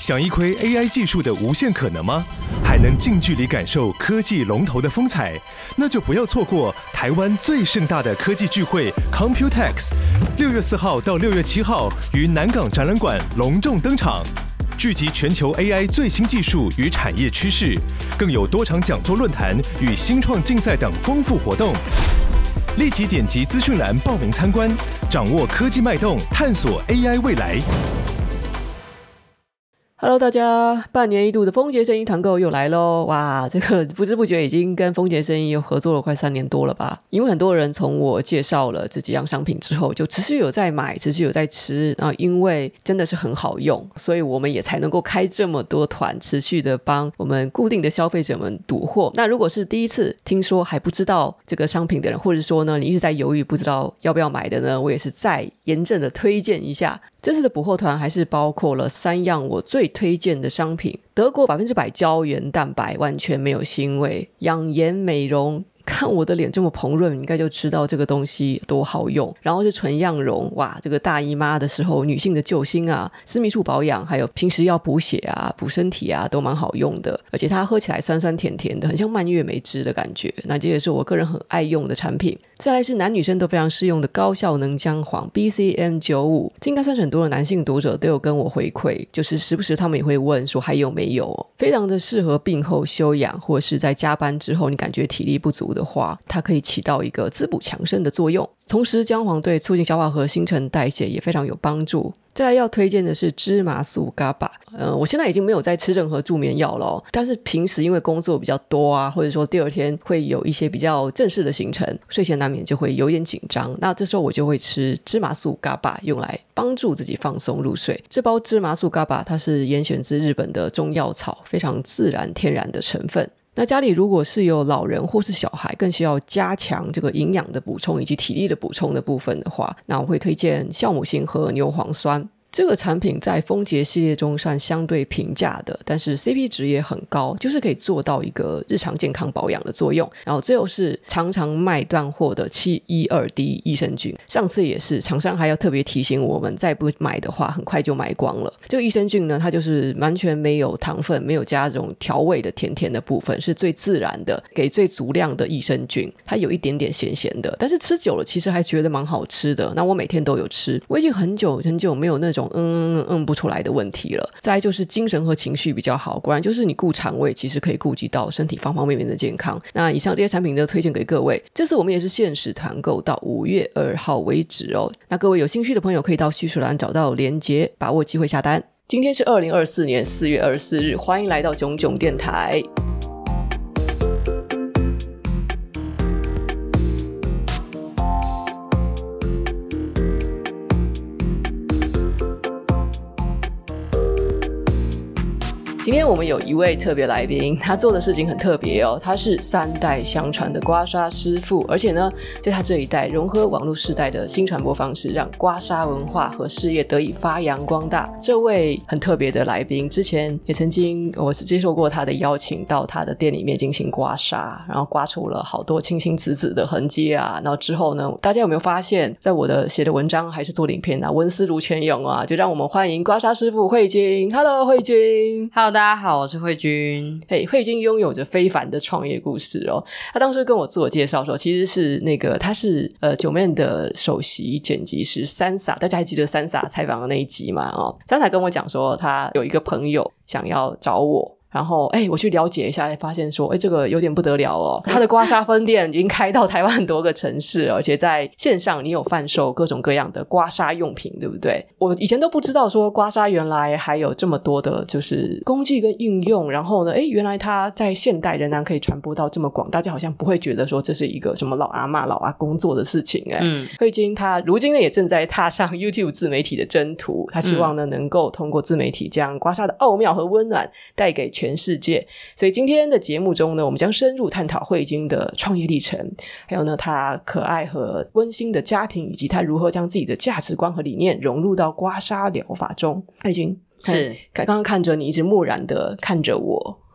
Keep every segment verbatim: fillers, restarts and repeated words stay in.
想一窥 A I 技术的无限可能吗？还能近距离感受科技龙头的风采？那就不要错过台湾最盛大的科技聚会 Computex， 六月四号到六月七号于南港展览馆隆重登场。聚集全球 A I 最新技术与产业趋势，更有多场讲座论坛与新创竞赛等丰富活动。立即点击资讯栏报名参观，掌握科技脉动，探索 A I 未来。 Hello， 大家，半年一度的丰杰生意团购又来咯。哇，这个不知不觉已经跟丰杰生意又合作了快三年多了吧。因为很多人从我介绍了这几样商品之后，就持续有在买，持续有在吃，然后因为真的是很好用，所以我们也才能够开这么多团，持续的帮我们固定的消费者们补货。那如果是第一次听说还不知道这个商品的人，或者说呢你一直在犹豫不知道要不要买的呢，我也是再严正的推荐一下。这次的补货团还是包括了三样我最推荐的商品：德国百分之百胶原蛋白，完全没有腥味，养颜美容。看我的脸这么蓬润，应该就知道这个东西多好用。然后是纯漾绒，哇，这个大姨妈的时候女性的救星啊，私密处保养，还有平时要补血啊补身体啊都蛮好用的。而且它喝起来酸酸甜甜的，很像蔓越莓汁的感觉。那这也是我个人很爱用的产品。再来是男女生都非常适用的高效能姜黄 B C M 九十五， 这应该算是很多的男性读者都有跟我回馈，就是时不时他们也会问说还有没有，非常的适合病后休养，或者是在加班之后你感觉体力不足的话，它可以起到一个滋补强身的作用。同时姜黄对促进消化和新陈代谢也非常有帮助。再来要推荐的是芝麻素 G A B A， 呃，我现在已经没有在吃任何助眠药了、哦、但是平时因为工作比较多啊，或者说第二天会有一些比较正式的行程，睡前难免就会有点紧张，那这时候我就会吃芝麻素 G A B A， 用来帮助自己放松入睡。这包芝麻素 G A B A 它是严选自日本的中药草，非常自然天然的成分。那家里如果是有老人或是小孩更需要加强这个营养的补充以及体力的补充的部分的话，那我会推荐酵母星和牛磺酸。这个产品在丰杰系列中算相对平价的，但是 C P 值也很高，就是可以做到一个日常健康保养的作用。然后最后是常常卖断货的 七一二 D 益生菌，上次也是厂商还要特别提醒我们，再不买的话很快就卖光了。这个益生菌呢，它就是完全没有糖分，没有加这种调味的甜甜的部分，是最自然的，给最足量的益生菌。它有一点点咸咸的，但是吃久了其实还觉得蛮好吃的。那我每天都有吃，我已经很久很久没有那种嗯嗯不出来的问题了。再来就是精神和情绪比较好，果然就是你顾肠胃其实可以顾及到身体方方面面的健康。那以上这些产品都推荐给各位，这次我们也是限时团购到五月二号为止哦。那各位有兴趣的朋友可以到叙述栏找到连结，把握机会下单。今天是二零二四年四月二十四日，欢迎来到囧囧电台。今天我们有一位特别来宾，他做的事情很特别哦，他是三代相传的刮痧师傅，而且呢在他这一代融合网络时代的新传播方式，让刮痧文化和事业得以发扬光大。这位很特别的来宾之前也曾经我是接受过他的邀请，到他的店里面进行刮痧，然后刮出了好多青青紫紫的痕迹啊。然后之后呢，大家有没有发现在我的写的文章还是做的影片啊，文思如泉涌啊，就让我们欢迎刮痧师傅慧君。 Hello 慧君。 Hello，大家好，我是慧君。 嘿，慧君拥有着非凡的创业故事哦。他当时跟我自我介绍说，其实是那个他是呃九妹的首席剪辑师三傻，大家还记得三傻采访的那一集吗？哦，三傻跟我讲说，他有一个朋友想要找我。然后哎，我去了解一下，发现说哎，这个有点不得了哦。他的刮痧分店已经开到台湾很多个城市，而且在线上你有贩售各种各样的刮痧用品，对不对？我以前都不知道说刮痧原来还有这么多的就是工具跟应用，然后呢哎，原来它在现代仍然可以传播到这么广，大家好像不会觉得说这是一个什么老阿嬷老阿公做的事情哎。嗯，慧君他如今呢也正在踏上 YouTube 自媒体的征途，他希望呢、嗯、能够通过自媒体将刮痧的奥妙和温暖带给全世界。所以今天的节目中呢，我们将深入探讨慧君的创业历程，还有呢他可爱和温馨的家庭，以及他如何将自己的价值观和理念融入到刮痧疗法中。慧君是刚刚看着你一直木然的看着我，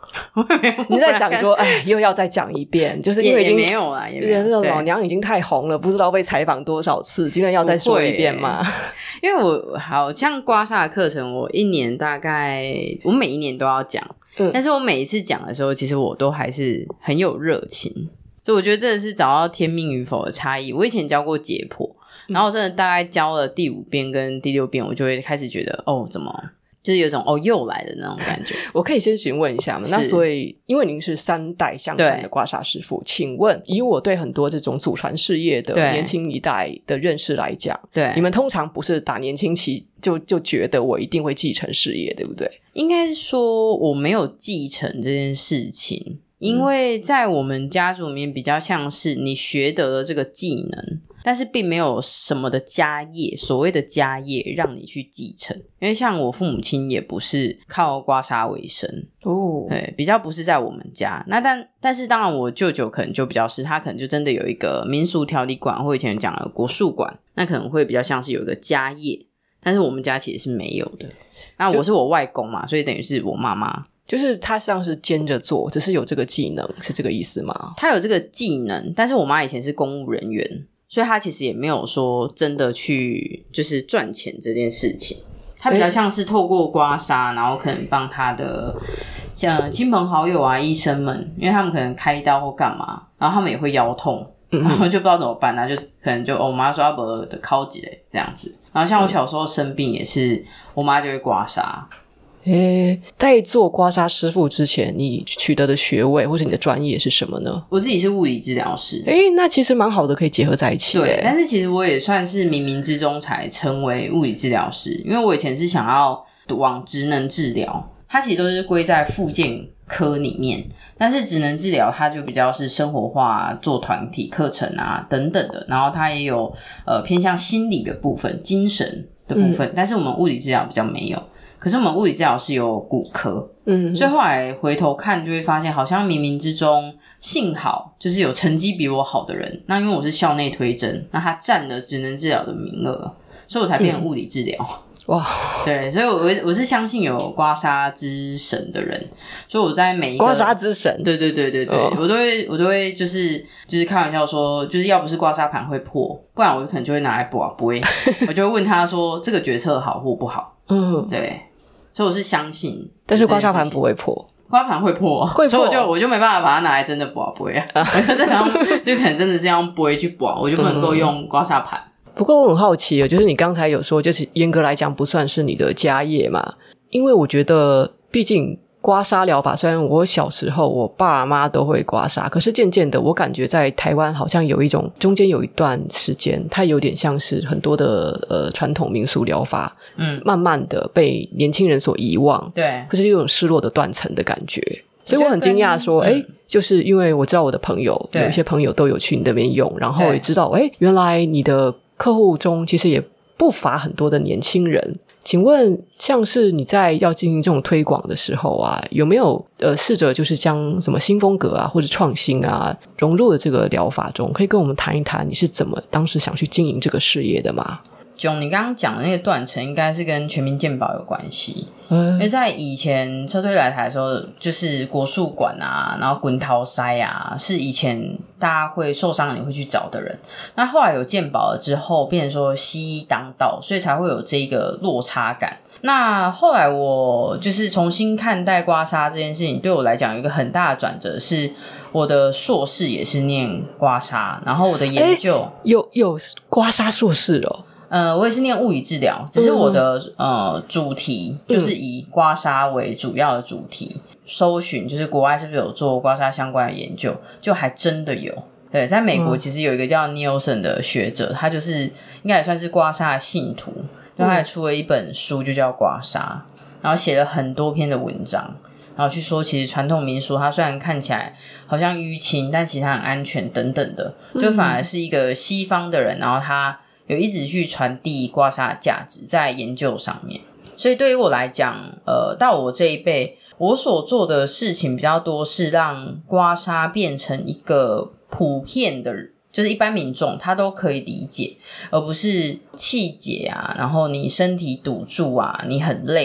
我也没有， 你在想说，哎，又要再讲一遍，就是因为已经也没有啦，也没有。 那种老娘已经太红了，不知道被采访多少次，今天要再说一遍吗？ 因为我好像刮痧的课程，我一年大概我每一年都要讲，嗯，但是我每一次讲的时候，其实我都还是很有热情，所以我觉得真的是找到天命与否的差异。我以前教过解剖，然后我真的大概教了第五遍跟第六遍，我就会开始觉得，哦，怎么？就是有种哦又来的那种感觉。 我可以先询问一下吗？那所以因为您是三代相传的刮痧师傅，请问以我对很多这种祖传事业的年轻一代的认识来讲， 对， 你们通常不是打年轻期就就觉得我一定会继承事业，对不对？ 应该是说我没有继承这件事情，因为在我们家族里面比较像是你学得了这个技能，但是并没有什么的家业，所谓的家业让你去继承。因为像我父母亲也不是靠刮痧为生哦，对，比较不是在我们家。那但但是当然我舅舅可能就比较是，他可能就真的有一个民俗调理馆，或以前讲的国术馆，那可能会比较像是有一个家业，但是我们家其实是没有的。那我是我外公嘛，所以等于是我妈妈。 就是他像是兼着做，只是有这个技能，是这个意思吗？ 他有这个技能，但是我妈以前是公务人员，所以他其实也没有说真的去就是赚钱这件事情，他比较像是透过刮痧，然后可能帮他的像亲朋好友啊、医生们，因为他们可能开刀或干嘛，然后他们也会腰痛，然后就不知道怎么办，那就可能就、哦、我妈说要不的考几嘞这样子。然后像我小时候生病也是，我妈就会刮痧。 诶，在做刮痧师傅之前，你取得的学位或是你的专业是什么呢？ 我自己是物理治疗师。 诶，那其实蛮好的，可以结合在一起。 对，但是其实我也算是冥冥之中才成为物理治疗师，因为我以前是想要往职能治疗，它其实都是归在复健科里面，但是职能治疗它就比较是生活化，做团体课程啊等等的，然后它也有呃偏向心理的部分、精神的部分、嗯、但是我们物理治疗比较没有。可是我们物理治疗是有骨科，嗯，所以后来回头看就会发现，好像冥冥之中，幸好就是有成绩比我好的人，那因为我是校内推甄，那他占了职能治疗的名额，所以我才变成物理治疗。嗯、哇，对，所以我我是相信有刮痧之神的人，所以我在每一个刮痧之神， 对对对对对，哦、我都会我都会就是就是开玩笑说，就是要不是刮痧盘会破，不然我可能就会拿来拔杯，我就会问他说这个决策好或不好，嗯，对。所以我是相信， 但是刮痧盘不会破， 刮盘会破， 会破， 所以我就我就没办法把它拿来真的拔杯啊，我就这样就可能真的是用杯去拔，我就不能够用刮痧盘。 不过我很好奇，就是你刚才有说，就是严格来讲不算是你的家业嘛，因为我觉得毕竟刮痧疗法，虽然我小时候我爸妈都会刮痧，可是渐渐的我感觉在台湾好像有一种中间有一段时间，它有点像是很多的呃传统民俗疗法，嗯，慢慢的被年轻人所遗忘， 对， 可是有种失落的断层的感觉。所以我很惊讶说，诶、嗯、就是因为我知道我的朋友有一些朋友都有去你那边用，然后也知道诶原来你的客户中其实也不乏很多的年轻人。请问像是你在要进行这种推广的时候啊，有没有呃试着就是将什么新风格啊或者创新啊融入了这个疗法中，可以跟我们谈一谈你是怎么当时想去经营这个事业的吗？ 囧，你刚刚讲的那个断层应该是跟全民健保有关系、嗯、因为在以前车推来台的时候，就是国术馆啊，然后滚桃塞啊，是以前大家会受伤你会去找的人。那后来有健保了之后，变成说西医当道，所以才会有这个落差感。那后来我就是重新看待刮痧这件事情，对我来讲有一个很大的转折，是我的硕士也是念刮痧，然后我的研究有有刮痧硕士哦。 呃，我也是念物理治疗，只是我的、嗯、呃主题就是以刮痧为主要的主题。嗯、搜寻就是国外是不是有做刮痧相关的研究，就还真的有。对，在美国其实有一个叫 Nielsen 的学者，他就是应该也算是刮痧的信徒，就他也出了一本书，就叫刮痧，然后写了很多篇的文章，然后去说其实传统民俗它虽然看起来好像淤青，但其实它很安全等等的，就反而是一个西方的人，然后他有一直去传递刮痧的价值在研究上面。所以对于我来讲，呃，到我这一辈，我所做的事情比较多是让刮痧变成一个普遍的，就是一般民众他都可以理解，而不是气结啊，然后你身体堵住啊，你很累，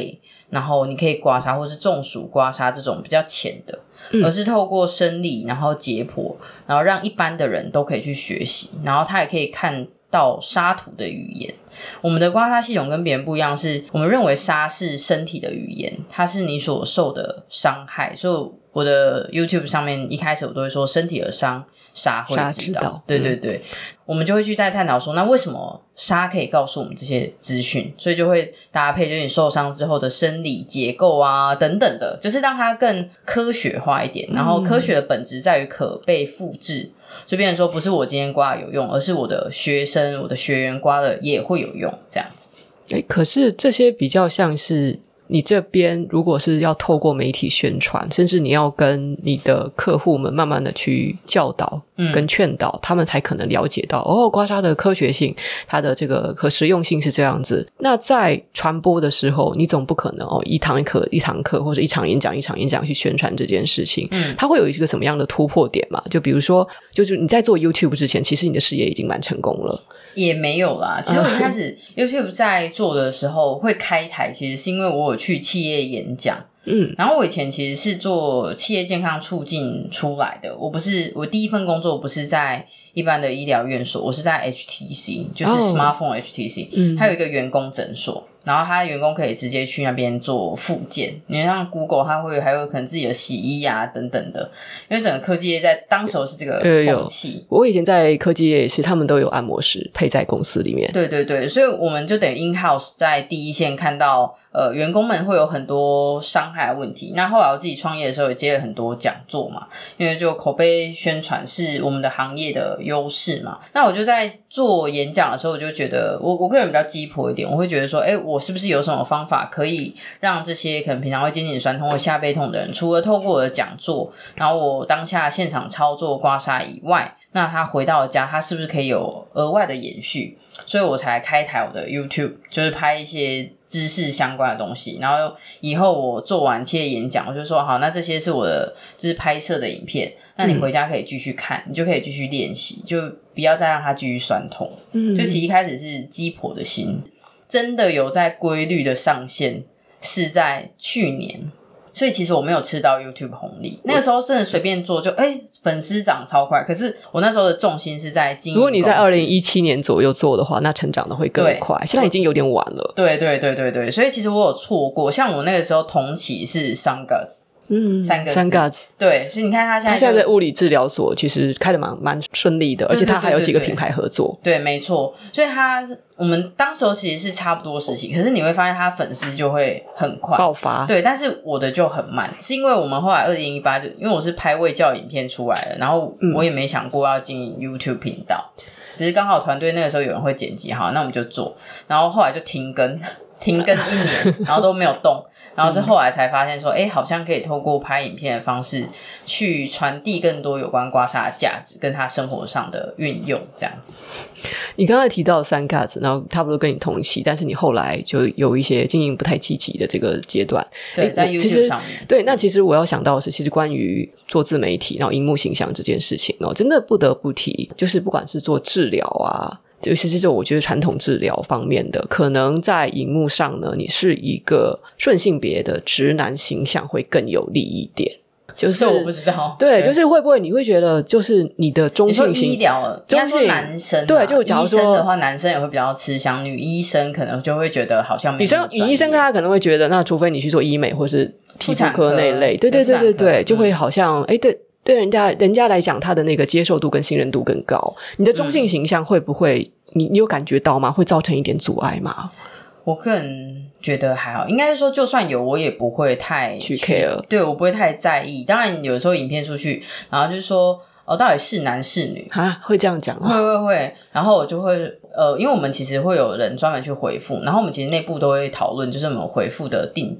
然后你可以刮痧或是中暑刮痧这种比较浅的、嗯、而是透过生理然后解剖，然后让一般的人都可以去学习，然后他也可以看到痧图的语言。我们的刮痧系统跟别人不一样，是我们认为痧是身体的语言，它是你所受的伤害，所以我的 YouTube 上面一开始我都会说身体的伤痧会知道， 知道对对对、嗯、我们就会去再探讨说那为什么痧可以告诉我们这些资讯，所以就会搭配就是你受伤之后的生理结构啊等等的，就是让它更科学化一点，然后科学的本质在于可被复制、嗯，就变成说不是我今天刮了有用，而是我的学生我的学员刮了也会有用这样子。 诶，可是这些比较像是你这边如果是要透过媒体宣传，甚至你要跟你的客户们慢慢的去教导跟劝导、嗯、他们才可能了解到哦，刮痧的科学性，它的这个可实用性是这样子。那在传播的时候你总不可能哦一堂课一堂课或者一场演讲一场演讲去宣传这件事情，嗯，它会有一个什么样的突破点嘛？就比如说就是你在做 YouTube 之前，其实你的事业已经蛮成功了。 也没有啦，其实我一开始 YouTube 在做的时候会开台，其实是因为我有去企业演讲，嗯，然后我以前其实是做企业健康促进出来的，我不是我第一份工作不是在一般的医疗院所，我是在 H T C， 就是 Smartphone H T C，、哦、它有一个员工诊所，然后他员工可以直接去那边做复健，你像 Google 它会还有可能自己的洗衣啊等等的，因为整个科技业在当时是这个风气。 我以前在科技业也是，他们都有按摩师配在公司里面。 对对对，所以我们就等于 in-house 在第一线看到呃员工们会有很多伤害的问题。那后来我自己创业的时候也接了很多讲座嘛，因为就口碑宣传是我们的行业的优势嘛。那我就在做演讲的时候，我就觉得我我个人比较鸡婆一点，我会觉得说，诶，我是不是有什么方法可以让这些可能平常会肩颈酸痛或下背痛的人，除了透过我的讲座，然后我当下现场操作刮痧以外，那他回到家他是不是可以有额外的延续？所以我才开台我的 YouTube， 就是拍一些知识相关的东西，然后以后我做完企业演讲，我就说好，那这些是我的就是拍摄的影片，那你回家可以继续看、嗯、你就可以继续练习，就不要再让它继续酸痛。嗯，就其实一开始是鸡婆的心，真的有在规律的上线是在去年，所以其实我没有吃到 YouTube 红利，那个时候真的随便做就哎、欸、粉丝涨超快，可是我那时候的重心是在经营。 如果你在二零一七年左右做的话，那成长的会更快，现在已经有点晚了。 对对对对对，所以其实我有错过，像我那个时候同期是 Sungas，嗯，三个三个字， 对，所以你看他现在他现在的物理治疗所其实开得蛮蛮顺利的，而且他还有几个品牌合作。 对，没错，所以他我们当时候其实是差不多时期，可是你会发现他粉丝就会很快爆发， 对，但是我的就很慢，是因为我们后来二零一八就因为我是拍卫教影片出来了，然后我也没想过要经营 YouTube 频道、嗯、只是刚好团队那个时候有人会剪辑，好，那我们就做，然后后来就停更停更一年，然后都没有动，然后是后来才发现说，哎，好像可以透过拍影片的方式去传递更多有关刮痧的价值跟他生活上的运用，这样子。 你刚才提到三 Cats， 然后差不多跟你同期，但是你后来就有一些经营不太积极的这个阶段。 对，在 YouTube 上面。 对，那其实我要想到的是，其实关于做自媒体，然后荧幕形象这件事情哦，真的不得不提，就是不管是做治疗啊。尤其是这我觉得传统治疗方面的，可能在荧幕上呢，你是一个顺性别的直男形象会更有利一点。就是这我不知道， 对, 对，就是会不会你会觉得，就是你的中性型， 你说医疗，应该说男生、啊， 对，就假如说医生的话，男生也会比较吃香，女医生可能就会觉得好像没女生女医生他可能会觉得，那除非你去做医美或是皮肤科那一类，对对对对对，就会好像哎、嗯、对。对人家人家来讲，他的那个接受度跟信任度更高。你的中性形象会不会、嗯、你你有感觉到吗？会造成一点阻碍吗？ 我个人觉得还好，应该是说就算有我也不会太去 care， 对，我不会太在意。当然有时候影片出去，然后就是说哦，到底是男是女啊？会这样讲吗？ 会会会，然后我就会呃，因为我们其实会有人专门去回复，然后我们其实内部都会讨论，就是我们回复的定调。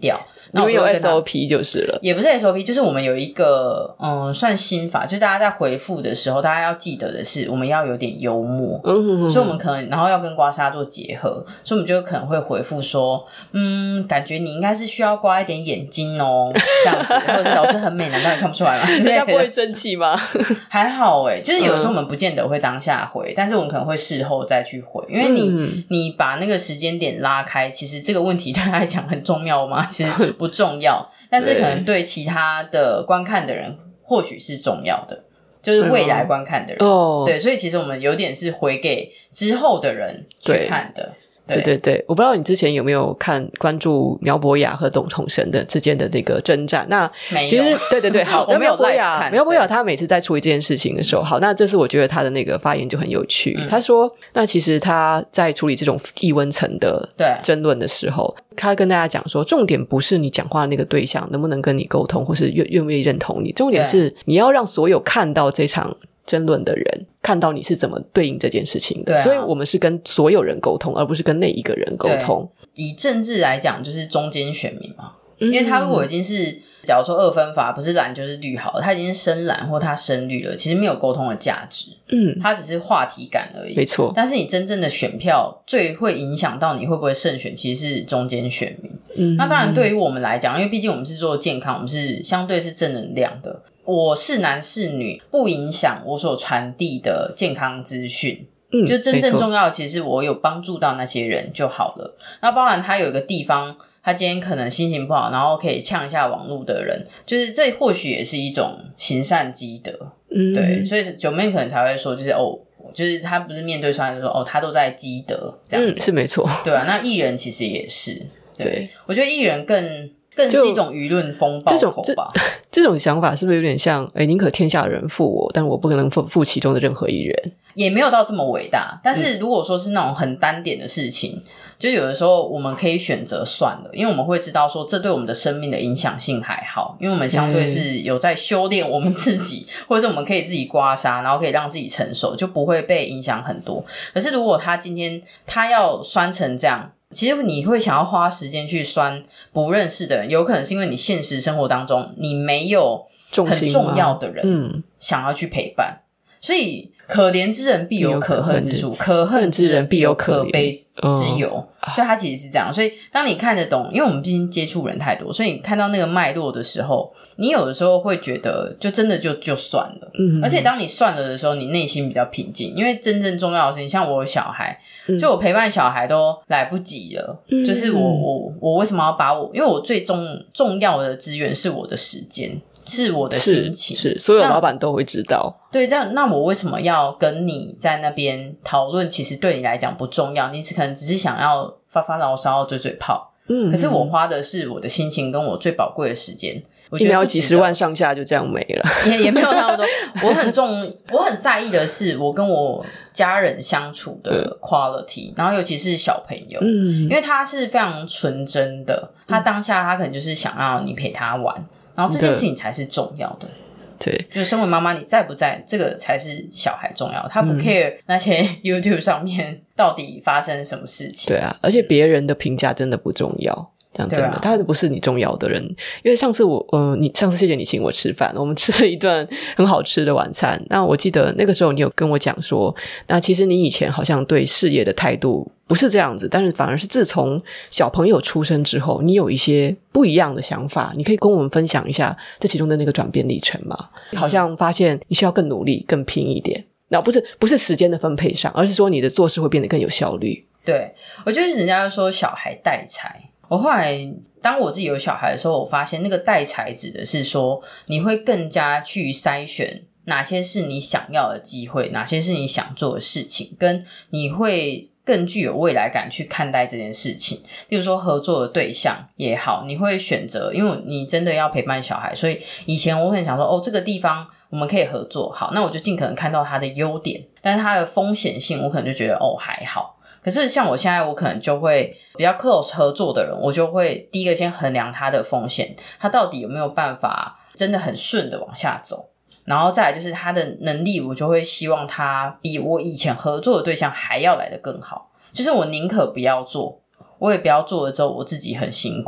你们有 S O P 就是了， 也不是 S O P， 就是我们有一个嗯，算心法，就是大家在回复的时候，大家要记得的是，我们要有点幽默，嗯哼哼，所以我们可能然后要跟刮痧做结合，所以我们就可能会回复说，嗯，感觉你应该是需要刮一点眼睛哦，这样子，或者是老师很美，难道你看不出来吗？ 人家不会生气吗？ 还好诶、欸，就是有的时候我们不见得会当下回，嗯、但是我们可能会事后再去回，因为你、嗯、你把那个时间点拉开，其实这个问题对他来讲很重要吗？其实不重要，但是可能对其他的观看的人或许是重要的，就是未来观看的人、嗯、对，所以其实我们有点是回给之后的人去看的。 对对对，我不知道你之前有没有看关注苗博雅和董统神的之间的这个征战。那其实对对对，好， 我没有 live 看。苗博雅他每次在处理这件事情的时候，好，那这次我觉得他的那个发言就很有趣。嗯、他说，那其实他在处理这种异温层的争论的时候，他跟大家讲说，重点不是你讲话的那个对象能不能跟你沟通，或是愿愿不愿意认同你，重点是你要让所有看到这场争论的人看到你是怎么对应这件事情的、啊、所以我们是跟所有人沟通，而不是跟那一个人沟通。 以政治来讲就是中间选民嘛、嗯、因为他如果已经是假如说二分法不是蓝就是绿好了，他已经是深蓝或他深绿了，其实没有沟通的价值，嗯，他只是话题感而已， 没错。 但是你真正的选票最会影响到你会不会胜选，其实是中间选民。嗯，那当然对于我们来讲，因为毕竟我们是做健康，我们是相对是正能量的，我是男是女不影响我所传递的健康资讯，嗯，就真正重要的其实是我有帮助到那些人就好了。那包含他有一个地方他今天可能心情不好，然后可以呛一下网络的人，就是这或许也是一种行善积德。嗯，对，所以九妹可能才会说就是哦，就是他不是面对酸就说哦他都在积德这样子、 嗯、是没错， 对啊。那艺人其实也是 对, 对我觉得艺人更更是一种舆论风暴口吧。 这, 这, 这种想法是不是有点像诶宁可天下人负我，但我不可能负负其中的任何一人， 也没有到这么伟大。但是如果说是那种很单点的事情、嗯、就有的时候我们可以选择算了，因为我们会知道说这对我们的生命的影响性还好，因为我们相对是有在修炼我们自己、嗯、或者是我们可以自己刮痧，然后可以让自己成熟，就不会被影响很多。可是如果他今天他要酸成这样，其实你会想要花时间去酸不认识的人，有可能是因为你现实生活当中你没有很重要的人想要去陪伴，所以可怜之人必有可恨之处，可恨之人必有可悲之有、嗯、所以它其实是这样。所以当你看得懂，因为我们毕竟接触人太多，所以你看到那个脉络的时候，你有的时候会觉得就真的就就算了、嗯、而且当你算了的时候，你内心比较平静。因为真正重要的事情，像我有小孩，就我陪伴小孩都来不及了、嗯、就是我我我为什么要把我，因为我最重重要的资源是我的时间，是我的心情， 是, 是所有老板都会知道。 对，这样那我为什么要跟你在那边讨论？其实对你来讲不重要，你可能只是想要发发牢骚、嘴嘴炮。嗯，可是我花的是我的心情跟我最宝贵的时间。我觉得一秒几十万上下就这样没了， 也也没有那么多。我很重，我很在意的是我跟我家人相处的 quality，、嗯、然后尤其是小朋友，嗯，因为他是非常纯真的，他当下他可能就是想要你陪他玩。然后这件事情才是重要的， 对， 就是身为妈妈你在不在，这个才是小孩重要的。他不 care 那些 YouTube 上面到底发生什么事情。 对啊，而且别人的评价真的不重要，这样真的，啊、他不是你重要的人。因为上次我，呃，你上次谢谢你请我吃饭，我们吃了一顿很好吃的晚餐。那我记得那个时候你有跟我讲说，那其实你以前好像对事业的态度不是这样子，但是反而是自从小朋友出生之后，你有一些不一样的想法，你可以跟我们分享一下这其中的那个转变历程吗？嗯、好像发现你需要更努力、更拼一点。那不是不是时间的分配上，而是说你的做事会变得更有效率。 对，我觉得人家说小孩带财。我后来当我自己有小孩的时候，我发现那个带财指的是说你会更加去筛选哪些是你想要的机会，哪些是你想做的事情，跟你会更具有未来感去看待这件事情。例如说合作的对象也好，你会选择，因为你真的要陪伴小孩，所以以前我很想说哦，这个地方我们可以合作，好，那我就尽可能看到它的优点，但是它的风险性我可能就觉得哦还好。可是像我现在我可能就会比较 close 合作的人，我就会第一个先衡量他的风险，他到底有没有办法真的很顺的往下走，然后再来就是他的能力，我就会希望他比我以前合作的对象还要来得更好。就是我宁可不要做，我也不要做了之后我自己很辛苦。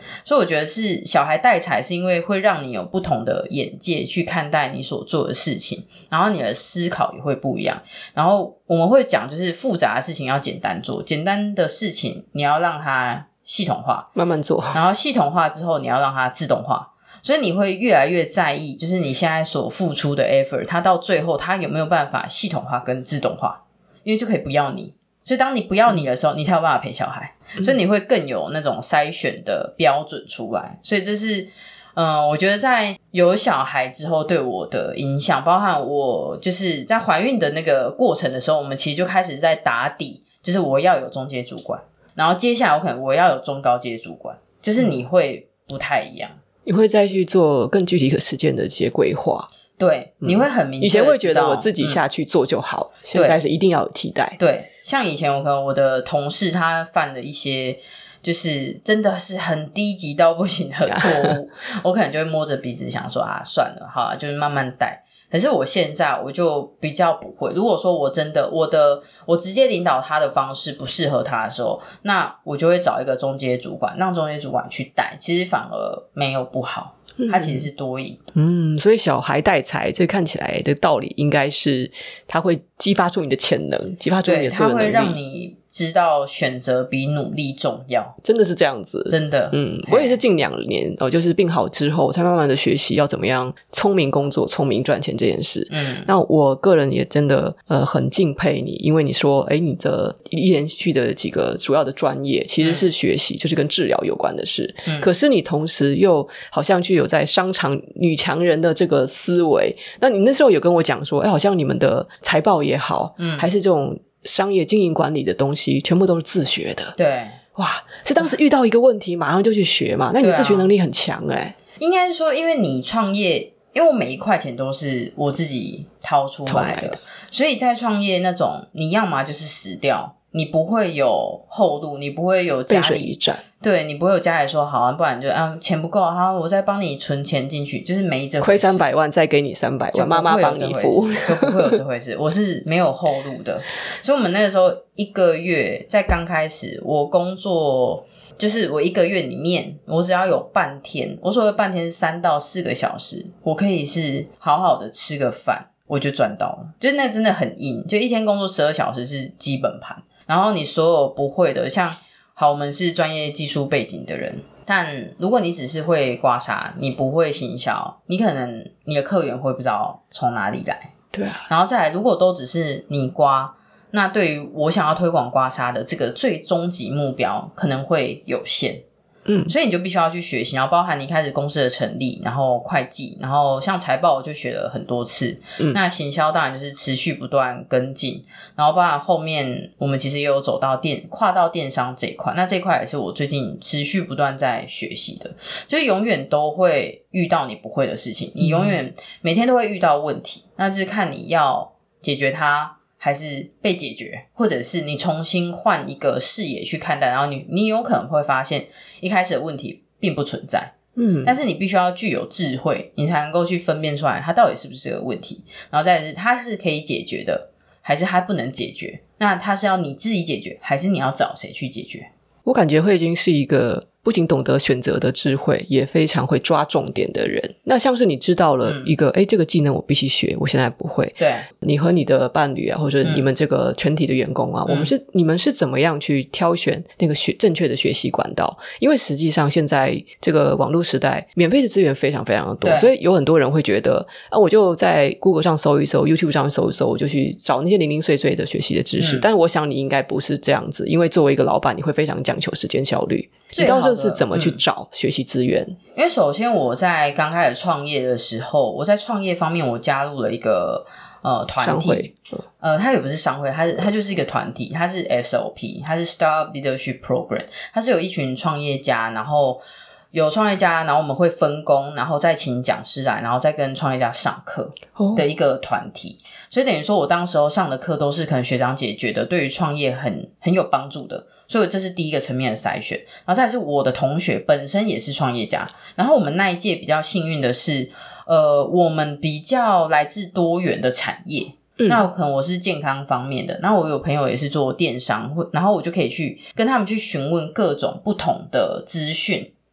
所以我觉得是小孩带财是因为会让你有不同的眼界去看待你所做的事情，然后你的思考也会不一样。然后我们会讲就是复杂的事情要简单做，简单的事情你要让它系统化， 慢慢做， 然后系统化之后你要让它自动化，所以你会越来越在意就是你现在所付出的 effort 它到最后它有没有办法系统化跟自动化，因为就可以不要你，所以当你不要你的时候你才有办法陪小孩，所以你会更有那种筛选的标准出来。所以这是嗯，我觉得在有小孩之后对我的影响，包含我就是在怀孕的那个过程的时候，我们其实就开始在打底，就是我要有中阶主管，然后接下来我可能我要有中高阶主管，就是你会不太一样， 你会再去做更具体可实践的一些规划。 对，你会很明确、嗯、 以前会觉得我自己下去做就好、嗯、现在是一定要有替代。 对，像以前我可能我的同事他犯了一些就是真的是很低级到不行的错误我可能就会摸着鼻子想说啊算了好啊，就是慢慢带。可是我现在我就比较不会，如果说我真的我的我直接领导他的方式不适合他的时候，那我就会找一个中阶主管，让中阶主管去带，其实反而没有不好，它其实是多赢。 嗯，所以小孩带财这看起来的道理应该是它会激发出你的潜能，激发出你的所有能力， 对，它会让你知道选择比努力重要， 真的是这样子， 真的。 嗯，我也是近两年哦，就是病好之后才慢慢的学习要怎么样聪明工作、聪明赚钱这件事。嗯，那我个人也真的呃很敬佩你，因为你说诶你的一连续的几个主要的专业其实是学习、嗯、就是跟治疗有关的事、嗯、可是你同时又好像具有在商场女强人的这个思维。那你那时候有跟我讲说诶好像你们的财报也好，嗯，还是这种商业经营管理的东西全部都是自学的。 对， 哇，是当时遇到一个问题马上就去学嘛？那你自学能力很强诶、欸、 应该是说因为你创业，因为我每一块钱都是我自己掏出来的，所以在创业那种你要嘛就是死掉，你不会有后路，你不会有家里背水一战， 对，你不会有家里说好啊，不然就啊钱不够好我再帮你存钱进去，就是没这回事， 亏三百万再给你三百万，妈妈帮你付， 就不会有这回事我是没有后路的。所以我们那个时候一个月在刚开始我工作，就是我一个月里面我只要有半天，我所谓半天是三到四个小时，我可以是好好的吃个饭我就赚到了，就是那真的很硬，就一天工作十二小时是基本盘，然后你所有不会的，像好我们是专业技术背景的人，但如果你只是会刮痧，你不会行销，你可能你的客源会不知道从哪里来。 对啊， 然后再来如果都只是你刮，那对于我想要推广刮痧的这个最终极目标可能会有限。嗯，所以你就必须要去学习，然后包含你开始公司的成立，然后会计，然后像财报我就学了很多次、嗯、那行销当然就是持续不断跟进，然后包含后面我们其实也有走到电跨到电商这一块，那这一块也是我最近持续不断在学习的，就是永远都会遇到你不会的事情，你永远每天都会遇到问题，那就是看你要解决它还是被解决，或者是你重新换一个视野去看待，然后你你有可能会发现一开始的问题并不存在，嗯，但是你必须要具有智慧，你才能够去分辨出来它到底是不是个问题，然后再来是它是可以解决的还是它不能解决，那它是要你自己解决还是你要找谁去解决。 我感觉慧晶是一个不仅懂得选择的智慧，也非常会抓重点的人。那像是你知道了一个诶、嗯、这个技能我必须学，我现在不会， 对， 你和你的伴侣啊，或者你们这个全体的员工啊、嗯、我们是你们是怎么样去挑选那个学正确的学习管道？因为实际上现在这个网络时代免费的资源非常非常的多，所以有很多人会觉得啊，我就在 Google 上搜一搜， YouTube 上搜一搜，我就去找那些零零碎碎的学习的知识、嗯、但是我想你应该不是这样子，因为作为一个老板你会非常讲求时间效率，你到底是怎么去找学习资源、嗯、 因为首先我在刚开始创业的时候，我在创业方面我加入了一个呃团体，呃它也不是商会，它是它就是一个团体，它是 S O P， 它是 Startup Leadership Program， 它是有一群创业家，然后有创业家，然后我们会分工，然后再请讲师来，然后再跟创业家上课的一个团体、哦、所以等于说我当时候上的课都是可能学长姐觉得对于创业很很有帮助的，所以这是第一个层面的筛选。然后再来是我的同学本身也是创业家，然后我们那一届比较幸运的是呃，我们比较来自多元的产业、嗯、那可能我是健康方面的，然后我有朋友也是做电商，然后我就可以去跟他们去询问各种不同的资讯，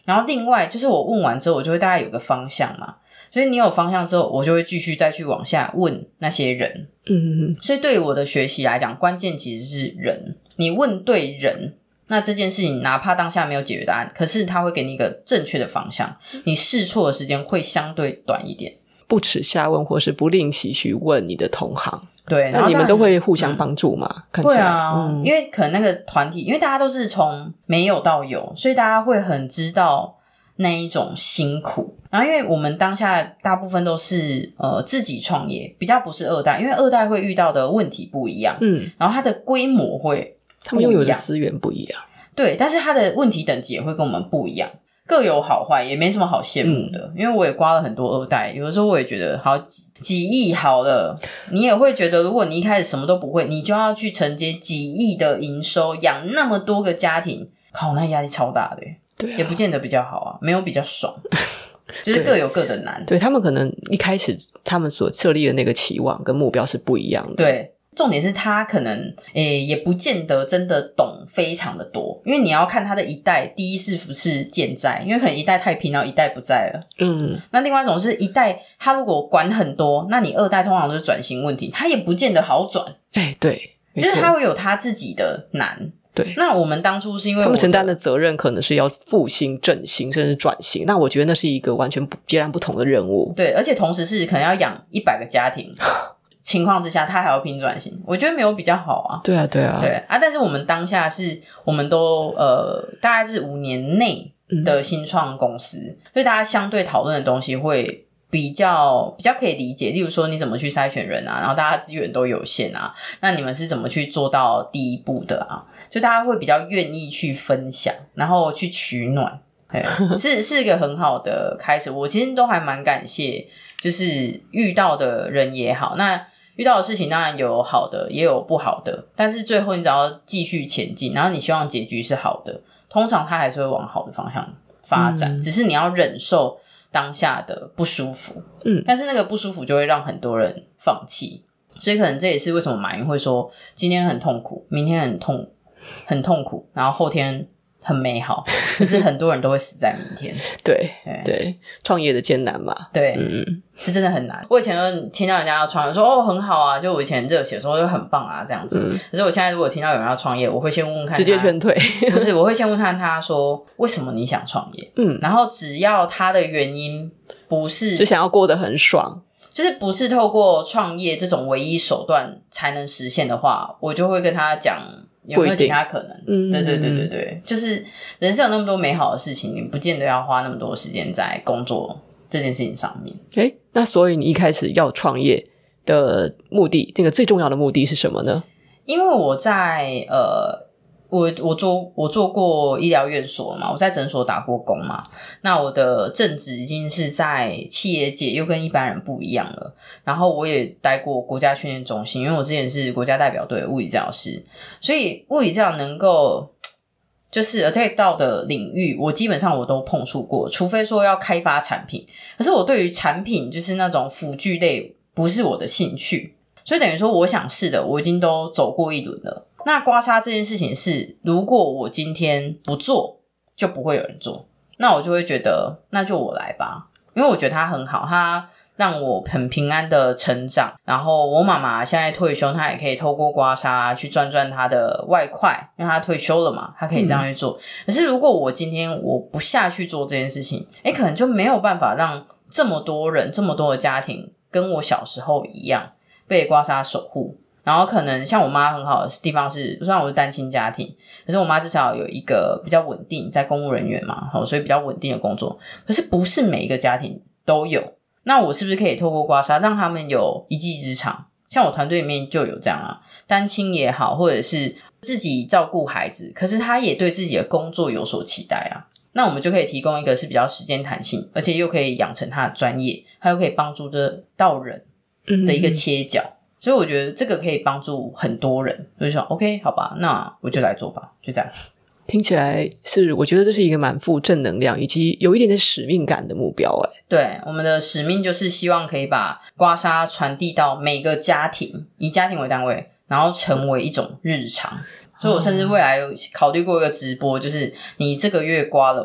然后另外就是我问完之后我就会大概有个方向嘛，所以你有方向之后我就会继续再去往下问那些人。 嗯， 所以对于我的学习来讲，关键其实是人，你问对人，那这件事情哪怕当下没有解决答案，可是他会给你一个正确的方向，你试错的时间会相对短一点， 不耻下问或是不吝惜去问你的同行。 对， 那你们都会互相帮助嘛、嗯、看起来对啊、 嗯、 因为可能那个团体因为大家都是从没有到有，所以大家会很知道那一种辛苦。然后因为我们当下大部分都是呃自己创业，比较不是二代，因为二代会遇到的问题不一样，嗯，然后它的规模会他们拥有的资源不一样， 对，但是它的问题等级也会跟我们不一样，各有好坏，也没什么好羡慕的、嗯、因为我也刮了很多二代，有的时候我也觉得好几几亿好了，你也会觉得如果你一开始什么都不会，你就要去承接几亿的营收，养那么多个家庭，靠，那压力超大的耶， 对、啊， 也不见得比较好啊，没有比较爽就是各有各的难。 对，他们可能一开始他们所设立的那个期望跟目标是不一样的。 对，重点是他可能诶也不见得真的懂非常的多，因为你要看他的一代第一是不是健在，因为可能一代太平，然后一代不在了。嗯，那另外一种是一代他如果管很多，那你二代通常都是转型问题，他也不见得好转。 哎，对， 就是他会有他自己的难。 对， 那我们当初是因为他们承担的责任可能是要复兴、振兴甚至转型，那我觉得那是一个完全不截然不同的任务。 对，而且同时是可能要养一百个家庭情况之下，他还要拼转型，我觉得没有比较好啊。 对啊，对啊， 对啊。但是我们当下是我们都呃大概是五年内的新创公司、嗯、所以大家相对讨论的东西会比较比较可以理解，例如说你怎么去筛选人啊，然后大家资源都有限啊，那你们是怎么去做到第一步的啊，就大家会比较愿意去分享，然后去取暖。对，是是一个很好的开始。我其实都还蛮感谢，就是遇到的人也好，那遇到的事情当然有好的也有不好的，但是最后你只要继续前进，然后你希望结局是好的，通常它还是会往好的方向发展、嗯、只是你要忍受当下的不舒服，嗯，但是那个不舒服就会让很多人放弃，所以可能这也是为什么马云会说今天很痛苦，明天很痛很痛苦，然后后天很美好，可是很多人都会死在明天。 对对，创业的艰难嘛， 对，嗯，是真的很难。我以前就听到人家要创业，说哦很好啊，就我以前热血的时候就很棒啊这样子、嗯。可是我现在如果听到有人要创业，我会先问问看他， 直接劝退。 不是，我会先问看他说为什么你想创业？嗯，然后只要他的原因不是就想要过得很爽， 就是不是透过创业这种唯一手段才能实现的话，我就会跟他讲。有没有其他可能？嗯，对对对对对，就是人生有那么多美好的事情，你不见得要花那么多时间在工作这件事情上面。 诶，那所以你一开始要创业的目的，这个最重要的目的是什么呢？ 因为我在呃。我我做我做过医疗院所嘛，我在诊所打过工嘛，那我的正职已经是在企业界，又跟一般人不一样了。然后我也待过国家训练中心，因为我之前是国家代表队的物理治疗师，所以物理治疗能够就是 attack 到的领域，我基本上我都碰触过，除非说要开发产品。可是我对于产品就是那种辅具类不是我的兴趣，所以等于说我想试的我已经都走过一轮了。那刮痧这件事情是，如果我今天不做，就不会有人做，那我就会觉得那就我来吧，因为我觉得它很好，它让我很平安的成长。然后我妈妈现在退休，她也可以透过刮痧去赚赚她的外快，因为她退休了嘛，她可以这样去做、嗯、可是如果我今天我不下去做这件事情，诶可能就没有办法让这么多人这么多的家庭跟我小时候一样被刮痧守护。然后可能像我妈很好的地方是，虽然我是单亲家庭，可是我妈至少有一个比较稳定，在公务人员嘛，所以比较稳定的工作。可是不是每一个家庭都有，那我是不是可以透过刮痧让他们有一技之长？像我团队里面就有这样啊，单亲也好，或者是自己照顾孩子，可是他也对自己的工作有所期待啊。那我们就可以提供一个是比较时间弹性，而且又可以养成他的专业，他又可以帮助得到人的一个切角。嗯所以我觉得这个可以帮助很多人，就是说 OK 好吧，那我就来做吧，就这样。 听起来是我觉得这是一个蛮富正能量以及有一点点使命感的目标诶。 对，我们的使命就是希望可以把刮痧传递到每个家庭，以家庭为单位，然后成为一种日常。所以我甚至未来有考虑过一个直播，就是你这个月刮了吗？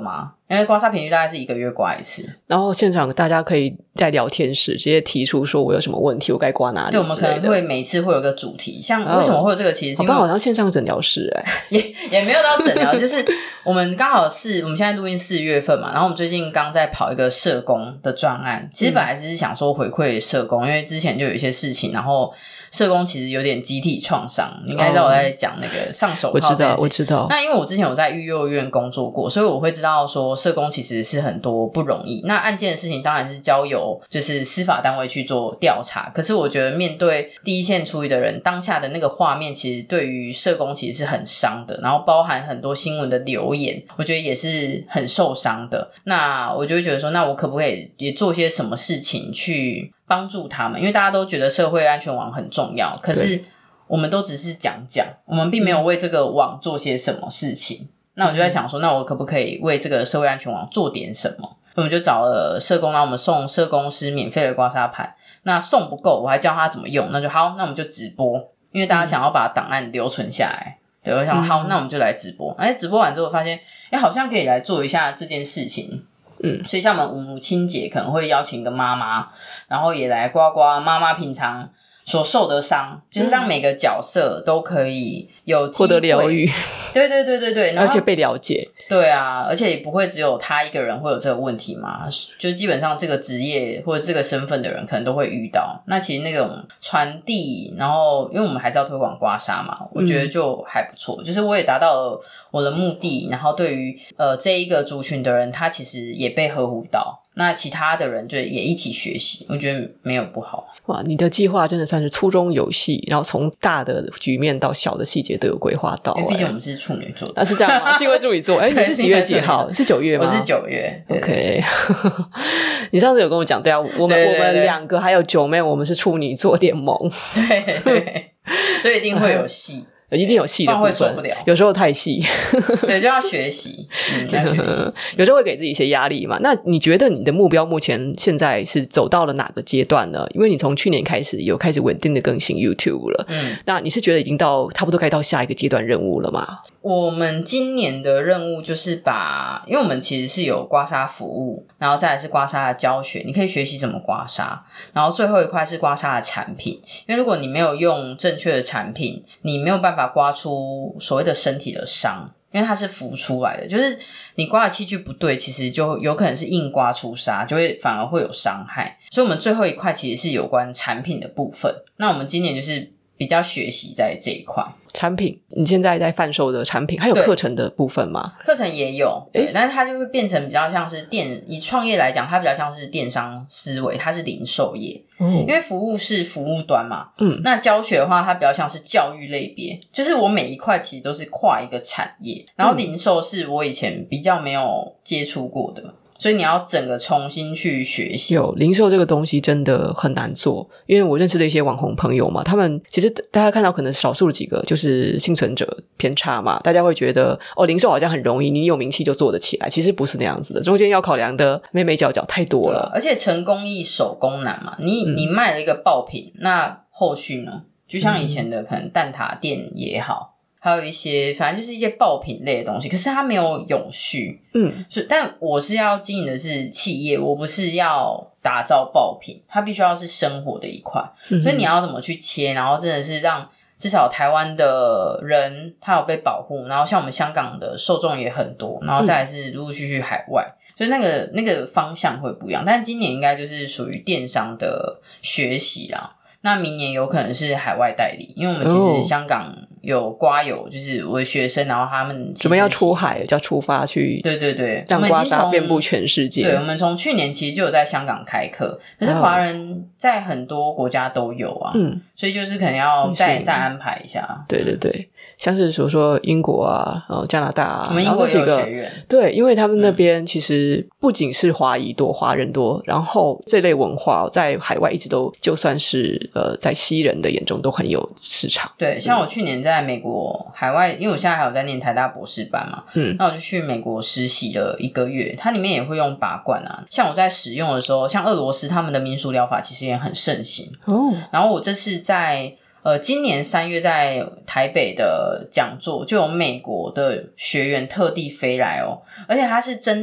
因为刮痧频率大概是一个月刮一次， 然后现场大家可以在聊天室直接提出说我有什么问题，我该刮哪里。 对，我们可能会每次会有个主题，像为什么会有这个，其实是因为、 哦、好像线上诊疗室哎、 欸，也也没有到诊疗，就是我们刚好四，我们现在录音四月份嘛，然后我们最近刚在跑一个社工的专案，其实本来只是想说回馈社工、嗯，因为之前就有一些事情，然后社工其实有点集体创伤，你应该知道我在讲那个上手套这件事、 哦、我知道我知道。 那因为我之前有在育幼院工作过，所以我会知道说社工其实是很多不容易，那案件的事情当然是交由就是司法单位去做调查，可是我觉得面对第一线处理的人，当下的那个画面其实对于社工其实是很伤的，然后包含很多新闻的留言，我觉得也是很受伤的。那我就会觉得说，那我可不可以也做些什么事情去帮助他们，因为大家都觉得社会安全网很重要，可是我们都只是讲讲，我们并没有为这个网做些什么事情、嗯、那我就在想说，那我可不可以为这个社会安全网做点什么，我们就找了社工，然后我们送社工师免费的刮痧盘，那送不够我还教他怎么用，那就好，那我们就直播，因为大家想要把档案留存下来、嗯、对，我想好，那我们就来直播。哎，直播完之后发现哎，好像可以来做一下这件事情。嗯，所以像我们母亲节可能会邀请一个妈妈，然后也来刮刮妈妈平常所受的伤，就是让每个角色都可以有机会获得疗愈。 对对对对对，然后而且被了解。 对啊，而且也不会只有他一个人会有这个问题嘛，就基本上这个职业或者这个身份的人可能都会遇到。那其实那种传递，然后因为我们还是要推广刮痧嘛，我觉得就还不错、嗯、就是我也达到了我的目的，然后对于呃这一个族群的人，他其实也被呵护到，那其他的人就也一起学习，我觉得没有不好。 哇，你的计划真的算是粗中有细，然后从大的局面到小的细节都有规划到、欸、 毕竟我们是处女座的啊，是这样吗？是因为处女座。哎，你是几月几号？是九月吗？ 我是九月。对 OK 你上次有跟我讲，对啊，我们对对对， 我们两个还有九妹，我们是处女座联盟。 对对，所以一定会有戏一定有戏的部分， 会受不了，有时候太细。 对，就要学习、嗯、要学习有时候会给自己一些压力嘛。那你觉得你的目标目前现在是走到了哪个阶段呢？因为你从去年开始有开始稳定的更新 YouTube 了，嗯，那你是觉得已经到差不多该到下一个阶段任务了吗？ 我们今年的任务就是把，因为我们其实是有刮痧服务，然后再来是刮痧的教学，你可以学习怎么刮痧，然后最后一块是刮痧的产品。因为如果你没有用正确的产品，你没有办法刮出所谓的身体的伤，因为它是浮出来的，就是你刮的器具不对，其实就有可能是硬刮出痧，就会反而会有伤害。所以我们最后一块其实是有关产品的部分，那我们今年就是比较学习在这一块。 产品，你现在在贩售的产品还有课程的部分吗？ 课程也有，对，但是它就会变成比较像是电，以创业来讲它比较像是电商思维，它是零售业、嗯、因为服务是服务端嘛，嗯，那教学的话它比较像是教育类别，就是我每一块其实都是跨一个产业，然后零售是我以前比较没有接触过的，所以你要整个重新去学习。 有，零售这个东西真的很难做，因为我认识的一些网红朋友嘛，他们其实大家看到可能少数几个就是幸存者偏差嘛，大家会觉得哦，零售好像很容易，你有名气就做得起来，其实不是那样子的，中间要考量的眉眉角角太多了。 而且成功易守功难嘛，你、嗯、你卖了一个爆品，那后续呢？就像以前的可能蛋挞店也好，还有一些反正就是一些爆品类的东西，可是它没有永续。嗯，但我是要经营的是企业，我不是要打造爆品，它必须要是生活的一块、嗯、所以你要怎么去切，然后真的是让至少台湾的人他有被保护，然后像我们香港的受众也很多，然后再来是陆陆续续海外、嗯、所以那个那个方向会不一样，但今年应该就是属于电商的学习啦，那明年有可能是海外代理，因为我们其实香港有刮友就是我的学生，然后他们准备要出海，要出发去， 对对对， 让刮痧遍布全世界。 对，我们从去年其实就有在香港开课，可是华人在很多国家都有啊，嗯，所以就是可能要再再安排一下。 对对对，像是说说英国啊，呃加拿大啊， 我们英国也有学院， 对，因为他们那边其实不仅是华裔多、华人多，然后这类文化在海外一直都就算是呃在西人的眼中都很有市场。 对，像我去年在美国海外，因为我现在还有在念台大博士班嘛，嗯，那我就去美国实习了一个月，它里面也会用拔罐啊，像我在使用的时候，像俄罗斯他们的民俗疗法其实也很盛行哦。然后我这次在呃今年三月在台北的讲座，就有美国的学员特地飞来哦，而且他是真的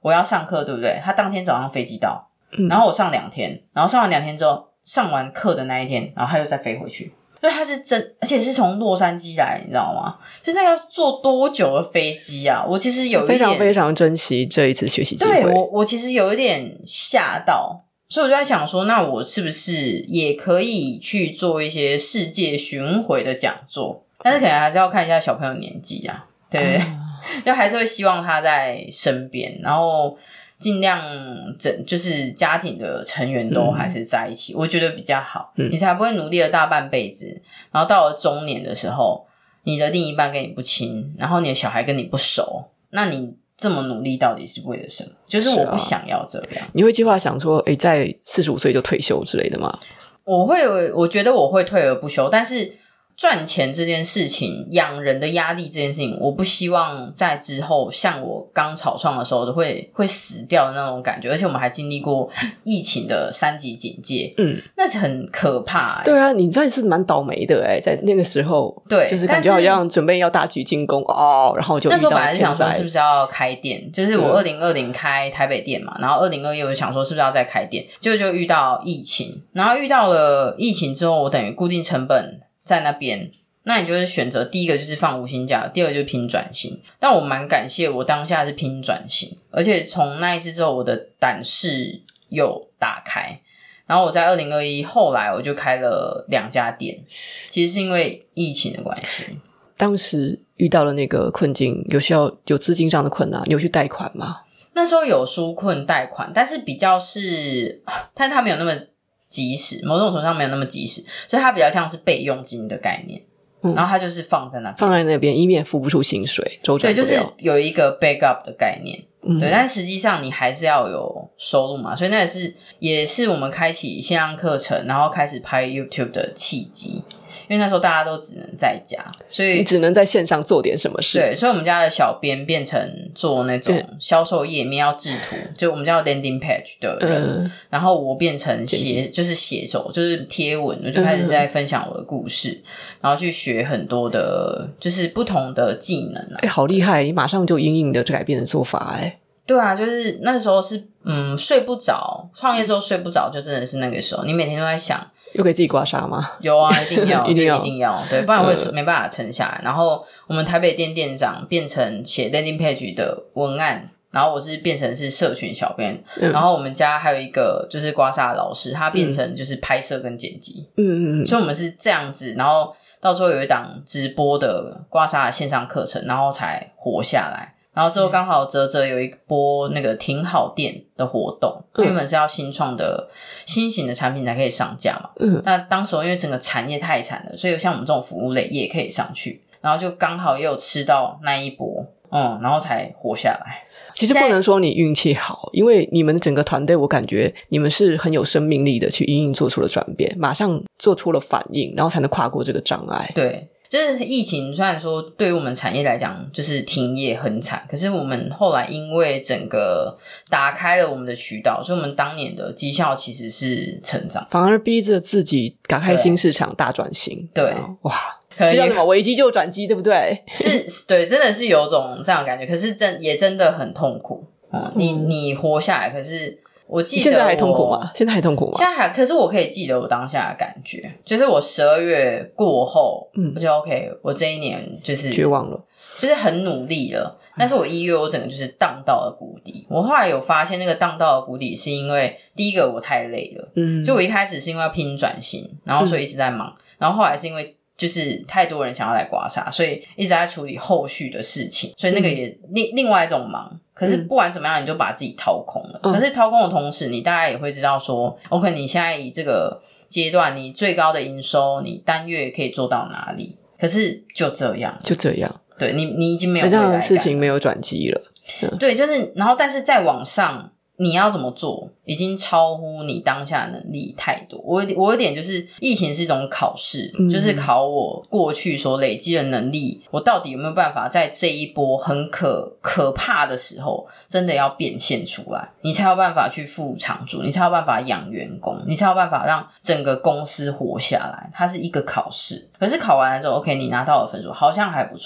我要上课对不对，他当天早上飞机到、嗯、然后我上两天，然后上完两天之后上完课的那一天，然后他又再飞回去，所以他是真，而且是从洛杉矶来，你知道吗？就是那要坐多久的飞机啊？我其实有一点非常非常珍惜这一次学习机会。 对，我我其实有一点吓到，所以我就在想说，那我是不是也可以去做一些世界巡回的讲座？但是可能还是要看一下小朋友年纪啊，对不对？嗯、就还是会希望他在身边，然后尽量整就是家庭的成员都还是在一起、嗯、我觉得比较好、嗯、你才不会努力了大半辈子，然后到了中年的时候你的另一半跟你不亲，然后你的小孩跟你不熟，那你这么努力到底是为了什么？就是我不想要这样、啊、 你会计划想说诶在四十五岁就退休之类的吗？ 我会我觉得我会退而不休，但是赚钱这件事情，养人的压力这件事情，我不希望在之后像我刚草创的时候都会会死掉的那种感觉，而且我们还经历过疫情的三级警戒，嗯，那很可怕、欸、 对啊，你真的是蛮倒霉的诶、欸、在那个时候， 对， 就是感觉好像准备要大举进攻哦，然后就遇到那时候本来是想说是不是要开店，就是我二零二零开台北店嘛、嗯、然后二零二一我就想说是不是要再开店，结果就遇到疫情，然后遇到了疫情之后，我等于固定成本在那边，那你就是选择第一个就是放无薪假，第二个就是拼转型。但我蛮感谢我当下是拼转型，而且从那一次之后我的胆识有打开，然后我在二零二一后来我就开了两家店，其实是因为疫情的关系。 当时遇到了那个困境，有需要有资金上的困难，你有去贷款吗？ 那时候有纾困贷款，但是比较是但是它没有那么及时，某种程度上没有那么及时，所以它比较像是备用金的概念、嗯、然后它就是放在那边放在那边，以免付不出薪水周转不了， 对，就是有一个 backup 的概念、嗯、对，但实际上你还是要有收入嘛，所以那也是也是我们开启线上课程然后开始拍 YouTube 的契机，因为那时候大家都只能在家，所以你只能在线上做点什么事。 对，所以我们家的小编变成做那种销售页面要制图，就我们叫 landing page 的人、嗯、然后我变成写就是写手，就是贴文，我就开始在分享我的故事、嗯、然后去学很多的就是不同的技能、啊、 诶好厉害，你马上就因应的改变的做法诶对啊，就是那时候是嗯睡不着，创业之后睡不着，就真的是那个时候你每天都在想又给自己刮痧吗？ 有啊，一定要一定要一定要对，不然会、呃、没办法撑下来。然后我们台北店店长变成写 landing page 的文案，然后我是变成是社群小编、嗯、然后我们家还有一个就是刮痧的老师，他变成就是拍摄跟剪辑，嗯嗯嗯，所以我们是这样子，然后到最后有一档直播的刮痧的线上课程，然后才活下来。然后之后刚好泽泽有一波那个挺好店的活动、嗯、原本是要新创的新型的产品才可以上架嘛，嗯，那当时因为整个产业太惨了，所以像我们这种服务类也可以上去，然后就刚好也有吃到那一波，嗯，然后才活下来。 其实不能说你运气好，因为你们整个团队我感觉你们是很有生命力的，去因应做出了转变，马上做出了反应，然后才能跨过这个障碍。 对，就是疫情虽然说对于我们产业来讲就是停业很惨，可是我们后来因为整个打开了我们的渠道，所以我们当年的绩效其实是成长， 反而逼着自己打开新市场大转型。 对， 哇，这叫什么危机就转机，对不对？ 是，对，真的是有种这样的感觉，可是真也真的很痛苦、嗯、你你活下来，可是我记得我现在还痛苦吗？现在还痛苦吗？ 现在还，可是我可以记得我当下的感觉，就是我十二月过后，嗯，我就 OK， 我这一年就是绝望了， 就是很努力了。但是我一月我整个就是荡到了谷底。我后来有发现，那个荡到了谷底是因为第一个我太累了，嗯，就我一开始是因为要拼转型，然后所以一直在忙，嗯、然后后来是因为就是太多人想要来刮痧，所以一直在处理后续的事情，所以那个也、嗯、另另外一种忙。可是不管怎么样，你就把自己掏空了、嗯、可是掏空的同时，你大概也会知道说 OK， 你现在以这个阶段你最高的营收你单月可以做到哪里，可是就这样就这样， 对，你你已经没有未来感了， 这样的事情没有转机了、 嗯、对，就是然后但是再往上你要怎么做已经超乎你当下的能力太多。我我有点就是疫情是一种考试、嗯、就是考我过去所累积的能力，我到底有没有办法在这一波很可可怕的时候真的要变现出来，你才有办法去付场租，你才有办法养员工，你才有办法让整个公司活下来。它是一个考试，可是考完了之后 OK， 你拿到的分数好像还不错，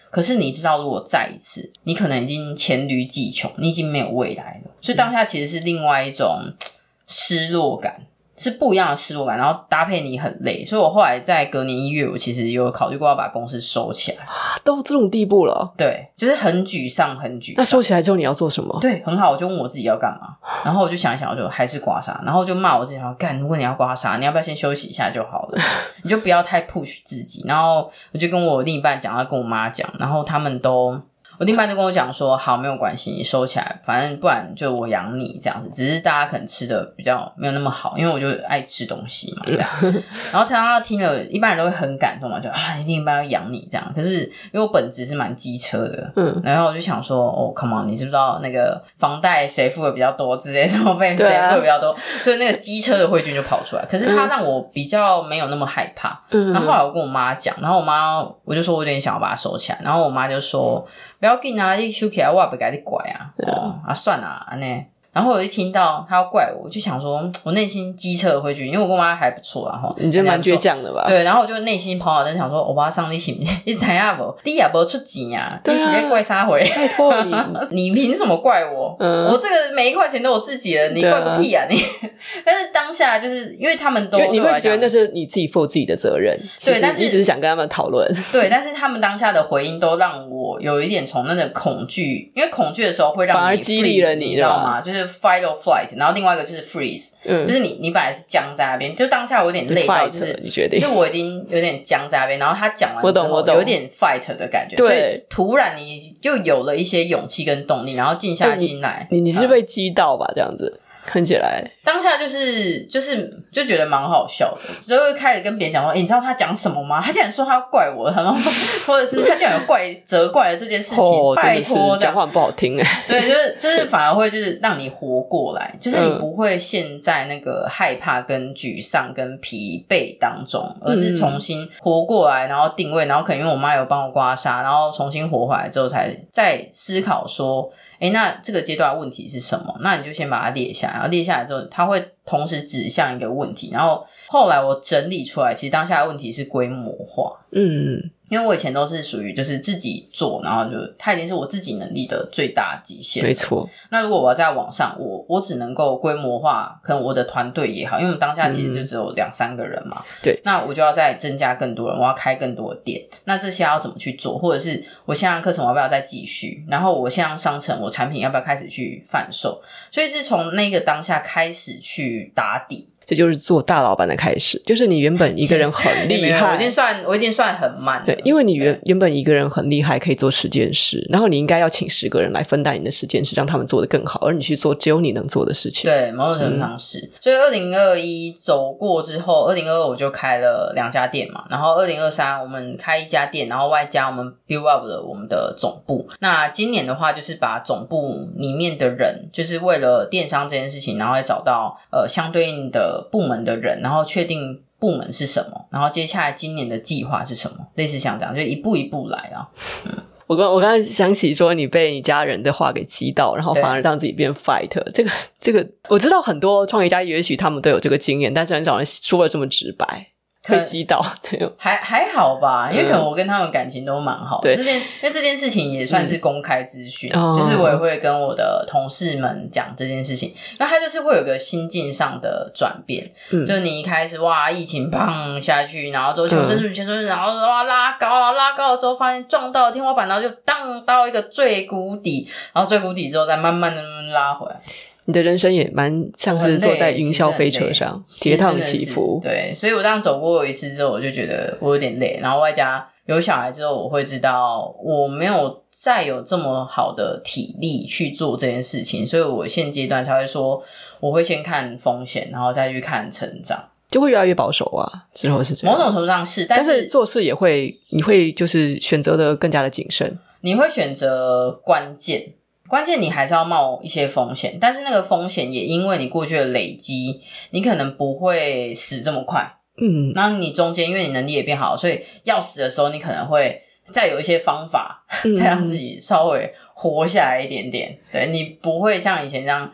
可是你知道如果再一次你可能已经黔驴技穷，你已经没有未来了，所以当下其实是另外一种失落感，是不一样的失落感，然后搭配你很累，所以我后来在隔年一月我其实有考虑过要把公司收起来。 都这种地步了？对， 就是很沮丧很沮丧。 那收起来之后你要做什么？ 对，很好，我就问我自己要干嘛，然后我就想一想，我就还是刮痧，然后就骂我自己说干，如果你要刮痧你要不要先休息一下就好了你就不要太 push 自己。然后我就跟我另一半讲，要跟我妈讲，然后他们都我另一半就跟我讲说好，没有关系，你收起来，反正不然就我养你这样子，只是大家可能吃的比较没有那么好，因为我就爱吃东西嘛这样然后他听了一般人都会很感动嘛，就啊，你另一半要养你这样，可是因为我本质是蛮机车的，嗯，然后我就想说哦 come on， 你知不知道那个房贷谁付的比较多之类什么费谁付的比较多、啊、所以那个机车的慧君就跑出来，可是他让我比较没有那么害怕，嗯，然后后来我跟我妈讲，然后我妈我就说我有点想要把它收起来，然后我妈就说不要紧啊，你收起来我也不给你怪啊，哦啊算啦啊呢。然后我一听到他要怪我，我就想说我内心机车的回去，因为我跟我妈还不错啊， 你觉得蛮倔强的吧？ 对，然后我就内心跑跑灯想说欧巴桑你是不是你知道不你也没出钱啊，你是在怪啥回拜托你你凭什么怪我、嗯、我这个每一块钱都我自己的，你怪个屁啊你但是当下就是因为他们都你会觉得那是你自己负自己的责任， 对，但是你只是想跟他们讨论对，但是他们当下的回应都让我有一点从那个恐惧，因为恐惧的时候会让你 freeze, 反而激励了你， 你知道吗？就是 fight or flight， 然后另外一个就是 freeze、嗯、就是你你本来是僵在那边，就当下我有点累到就是你决定就是我已经有点僵在那边，然后他讲完之后有点 fight 的感觉，所以突然你就有了一些勇气跟动力，然后静下心来。 你你是被激到吧、嗯、这样子看起来当下就是就是就觉得蛮好笑的，就会开始跟别人讲说、欸、你知道他讲什么吗？他竟然说他要怪我，然后或者是他竟然有怪责怪了这件事情、哦、拜托讲话不好听耶对，就是就是反而会就是让你活过来，就是你不会陷在那个害怕跟沮丧跟疲惫当中，而是重新活过来，然后定位，然后可能因为我妈有帮我刮痧，然后重新活回来之后才再思考说诶，那这个阶段问题是什么？那你就先把它列下来，然后列下来之后它会同时指向一个问题，然后后来我整理出来，其实当下的问题是规模化。嗯，因为我以前都是属于就是自己做，然后就它已经是我自己能力的最大极限， 没错。 那如果我要在网上，我我只能够规模化，可能我的团队也好，因为我们当下其实就只有两三个人嘛、嗯、对，那我就要再增加更多人，我要开更多的店，那这些要怎么去做，或者是我线上课程我要不要再继续，然后我线上商城我产品要不要开始去贩售，所以是从那个当下开始去打底， 这就是做大老板的开始，就是你原本一个人很厉害我已经算我已经算很慢了， 对，因为你原原本一个人很厉害可以做十件事，然后你应该要请十个人来分担你的十件事，让他们做得更好，而你去做只有你能做的事情， 对，某种程度上是、嗯、所以二零二一走过之后，二零二二我就开了两家店嘛，然后二零二三我们开一家店，然后外加我们 build up 了我们的总部，那今年的话就是把总部里面的人就是为了电商这件事情，然后会找到呃相对应的部门的人，然后确定部门是什么，然后接下来今年的计划是什么，类似像这样就一步一步来啊。嗯， 我刚我刚才想起说你被你家人的话给激到，然后反而让自己变 fight， 这个这个我知道很多创业家也许他们都有这个经验，但是很少人说的这么直白，被激到，对， 还还好吧，因为可能我跟他们感情都蛮好的、嗯、这件因为这件事情也算是公开资讯、嗯、就是我也会跟我的同事们讲这件事情，那他就是会有个心境上的转变、嗯、就是你一开始哇疫情砰下去，然后之后求生欲求生欲，然后哇拉高啊拉高了之后发现撞到天花板，然后就荡到一个最谷底，然后最谷底之后再慢慢的拉回来， 你的人生也蛮像是坐在云霄飞车上跌宕起伏， 对，所以我这样走过一次之后我就觉得我有点累，然后外加有小孩之后我会知道我没有再有这么好的体力去做这件事情，所以我现阶段才会说我会先看风险然后再去看成长， 就会越来越保守啊，之后是这样， 某种程度上是，但是, 但是做事也会你会就是选择的更加的谨慎， 你会选择关键关键你还是要冒一些风险，但是那个风险也因为你过去的累积，你可能不会死这么快，嗯，然后你中间因为你能力也变好，所以要死的时候你可能会再有一些方法、嗯、再让自己稍微活下来一点点，对，你不会像以前这样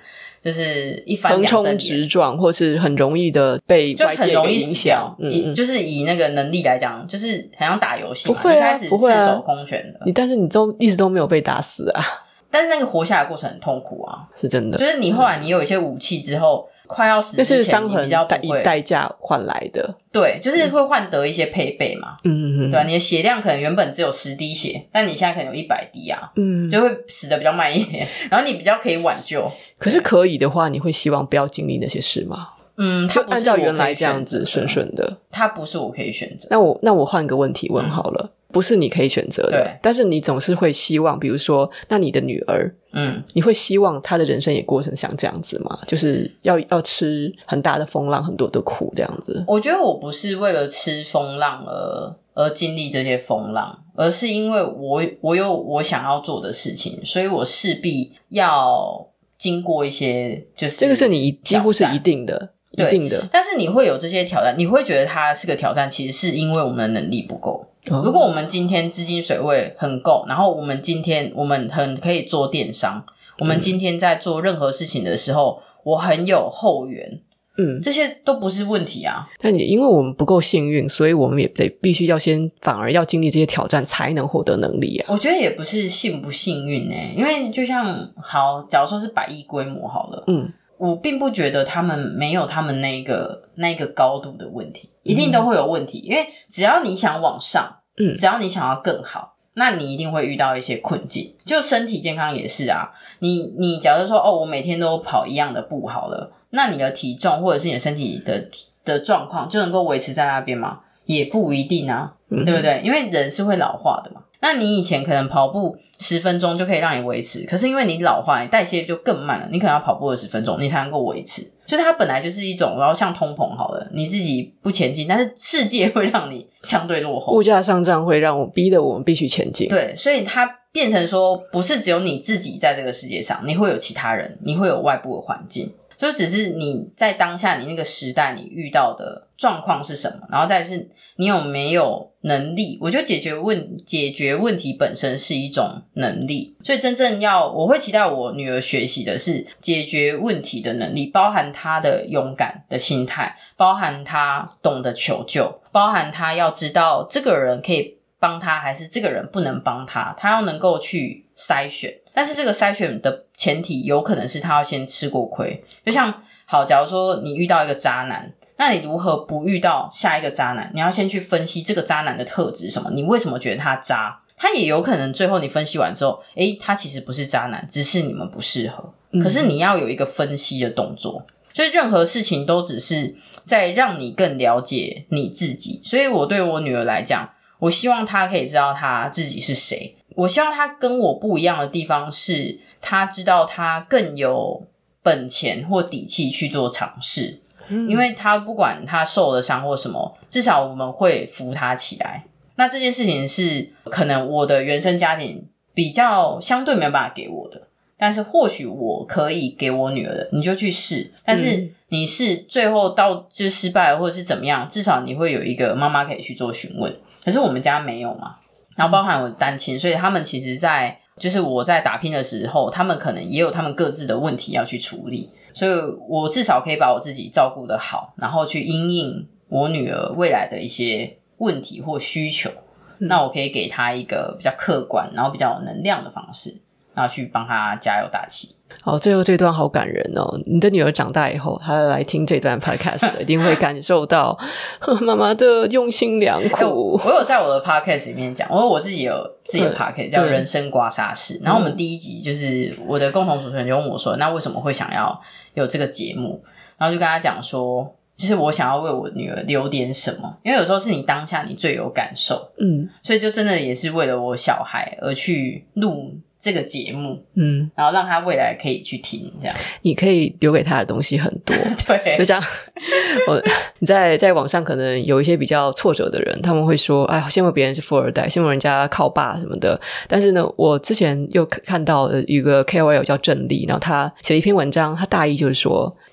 就是一翻横两瞪眼冲直撞，或是很容易的被外界给影响。 嗯嗯，就是以那个能力来讲，就是好像打游戏嘛， 不会啊， 一开始不会啊， 赤手空拳的， 你但是你都一直都没有被打死啊。 但是那个活下来的过程很痛苦啊， 是真的。 就是你后来你有一些武器之后，快要死之前， 那是伤痕你比较不会以代价换来的。 对，就是会换得一些配备嘛。 嗯嗯嗯， 对啊，你的血量可能原本只有十滴血，但你现在可能有一百滴啊， 嗯， 就会死的比较慢一点，然后你比较可以挽救。 可是可以的话，你会希望不要经历那些事吗？ 嗯， 就按照它不是我可以原来这样选择的子顺顺的。 它不是我可以选择。 那我那我换个问题问好了。嗯，不是你可以选择的， 对， 但是你总是会希望，比如说，那你的女儿， 嗯， 你会希望她的人生也过成像这样子吗？就是要要吃很大的风浪，很多的苦这样子。 我觉得我不是为了吃风浪而而经历这些风浪，而是因为我我有我想要做的事情，所以我势必要经过一些，就是这个是你几乎是一定的。一定的， 但是你会有这些挑战，你会觉得它是个挑战，其实是因为我们的能力不够。哦，如果我们今天资金水位很够，然后我们今天我们很可以做电商，我们今天在做任何事情的时候，嗯，我很有后援，嗯，这些都不是问题啊。 但也因为我们不够幸运，所以我们也得必须要先反而要经历这些挑战才能获得能力啊。 我觉得也不是幸不幸运欸，因为就像好，假如说是百亿规模好了，嗯。我并不觉得他们没有他们那个那个高度的问题，一定都会有问题，嗯，因为只要你想往上，嗯，只要你想要更好，那你一定会遇到一些困境。就身体健康也是啊，你你假如说哦，我每天都跑一样的步好了，那你的体重或者是你的身体的的状况就能够维持在那边吗？也不一定啊，嗯，对不对？因为人是会老化的嘛。那你以前可能跑步十分钟就可以让你维持，可是因为你老化，你代谢就更慢了，你可能要跑步二十分钟你才能够维持。所以它本来就是一种，然后像通膨好了，你自己不前进，但是世界会让你相对落后， 物价上涨会让我逼得我们必须前进。 对，所以它变成说不是只有你自己在这个世界上，你会有其他人，你会有外部的环境，就只是你在当下你那个时代你遇到的状况是什么，然后再来是你有没有能力。我觉得解决问解决问题本身是一种能力，所以真正要我会期待我女儿学习的是解决问题的能力，包含她的勇敢的心态，包含她懂得求救，包含她要知道这个人可以帮她还是这个人不能帮她，她要能够去筛选。但是这个筛选的前提有可能是她要先吃过亏，就像好，假如说你遇到一个渣男，那你如何不遇到下一个渣男？你要先去分析这个渣男的特质是什么，你为什么觉得他渣？他也有可能最后你分析完之后，诶，他其实不是渣男，只是你们不适合。可是你要有一个分析的动作，所以任何事情都只是在让你更了解你自己。所以我对我女儿来讲，我希望她可以知道她自己是谁，我希望她跟我不一样的地方是她知道她更有本钱或底气去做尝试，嗯，因为她不管她受了伤或什么，至少我们会扶她起来。那这件事情是可能我的原生家庭比较相对没有办法给我的，但是或许我可以给我女儿的，你就去试。但是你是最后到就失败了或者是怎么样，至少你会有一个妈妈可以去做询问。可是我们家没有嘛，然后包含我单亲，所以他们其实在就是我在打拼的时候，他们可能也有他们各自的问题要去处理，所以我至少可以把我自己照顾得好，然后去因应我女儿未来的一些问题或需求，嗯，那我可以给她一个比较客观然后比较有能量的方式，然后去帮她加油打气。 好，最后这段好感人哦！你的女儿长大以后，她来听这段 podcast 一定会感受到妈妈的用心良苦。 我, 我有在我的 podcast 里面讲，我我自己有自己的 podcast 叫人生刮痧室，然后我们第一集就是我的共同主持人就问我说，那为什么会想要有这个节目？然后就跟他讲说，就是我想要为我女儿留点什么，因为有时候是你当下你最有感受，嗯，所以就真的也是为了我小孩而去录这个节目，嗯，然后让他未来可以去听，这样你可以留给他的东西很多。 对， 就像我你在在网上可能有一些比较挫折的人，他们会说哎，羡慕别人是富二代，羡慕人家靠爸什么的。但是呢，我之前又看到一个 K O L 叫郑丽，然后他写了一篇文章，他大意就是说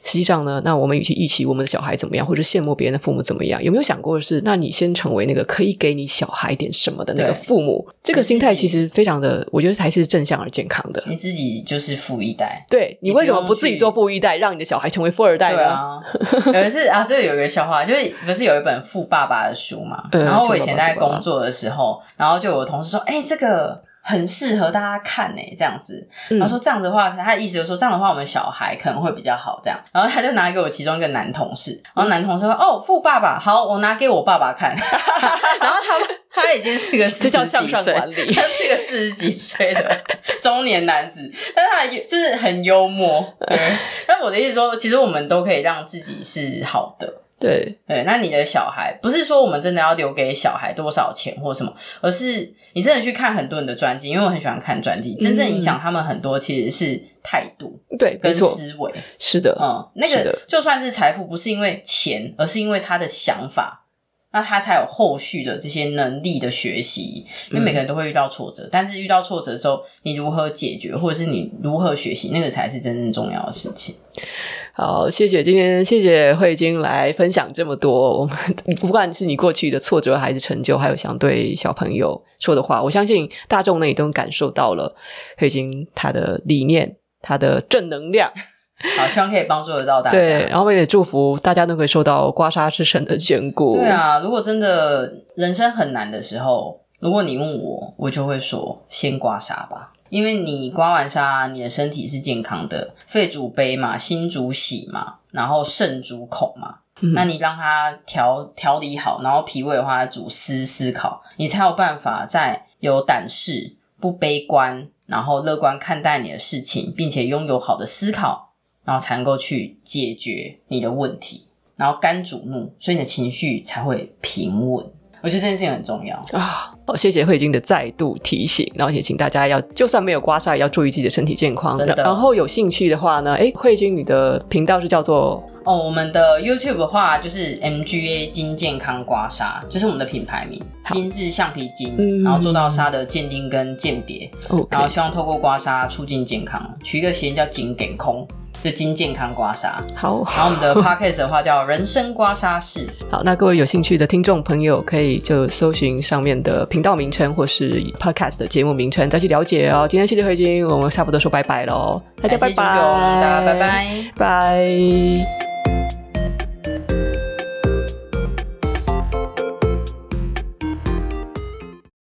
实际上呢，那我们与其预期我们的小孩怎么样，或者羡慕别人的父母怎么样，有没有想过的是，那你先成为那个可以给你小孩点什么的那个父母，这个心态其实非常的，我觉得才是正向而健康的。 你自己就是富一代， 对，你为什么不自己做富一代，让你的小孩成为富二代呢？ 对啊，有一次啊，这有一个笑话，就是不是有一本《富爸爸》的书嘛、嗯、然后我以前在工作的时候，然后就有同事说，哎、欸，这个很适合大家看欸，这样子。然后说这样子的话，他的意思就是说这样的话我们小孩可能会比较好这样。然后他就拿给我其中一个男同事，然后男同事说，哦，富爸爸，好，我拿给我爸爸看。然后他他已经是个四十几岁，这叫向上管理，他是个四十几岁的中年男子，但他就是很幽默。对，但我的意思说，其实我们都可以让自己是好的。 对对，那你的小孩不是说我们真的要留给小孩多少钱或什么，而是你真的去看很多人的传记，因为我很喜欢看传记，真正影响他们很多其实是态度， 对， 跟思维， 是的， 嗯，那个就算是财富，不是因为钱，而是因为他的想法，那他才有后续的这些能力的学习。因为每个人都会遇到挫折、嗯、但是遇到挫折之后你如何解决，或者是你如何学习，那个才是真正重要的事情。 好，谢谢今天谢谢慧晶来分享这么多，我们不管是你过去的挫折还是成就，还有想对小朋友说的话，我相信大众呢也都感受到了慧晶她的理念，她的正能量。 好，希望可以帮助得到大家。 对，然后我也祝福大家都可以受到刮痧之神的眷顾。 对啊，如果真的人生很难的时候，如果你问我，我就会说先刮痧吧。因为你刮完痧，你的身体是健康的，肺主悲嘛，心主喜嘛，然后肾主恐嘛、嗯、那你让它调调理好，然后脾胃的话主思思考，你才有办法在有胆识，不悲观，然后乐观看待你的事情，并且拥有好的思考，然后才能够去解决你的问题，然后肝主怒，所以你的情绪才会平稳。我觉得这件事情很重要啊！好，谢谢慧晶的再度提醒，然后也请大家要就算没有刮痧也要注意自己的身体健康。然后有兴趣的话呢，诶，慧晶你的频道是叫做哦，我们的 YouTube 的话就是 M G A 金健康刮痧，就是我们的品牌名，金是橡皮筋、嗯、然后做到痧的鉴定跟鉴别、okay. 然后希望透过刮痧促进健康，取一个谐音叫金给空，就金健康刮痧。 好， 然后我们的 podcast 的话叫人生刮痧室。 好，那各位有兴趣的听众朋友可以就搜寻上面的频道名称或是 podcast 的节目名称再去了解哦。今天谢谢慧晶，我们差不多说拜拜咯，大家拜拜， 大家拜拜， 拜。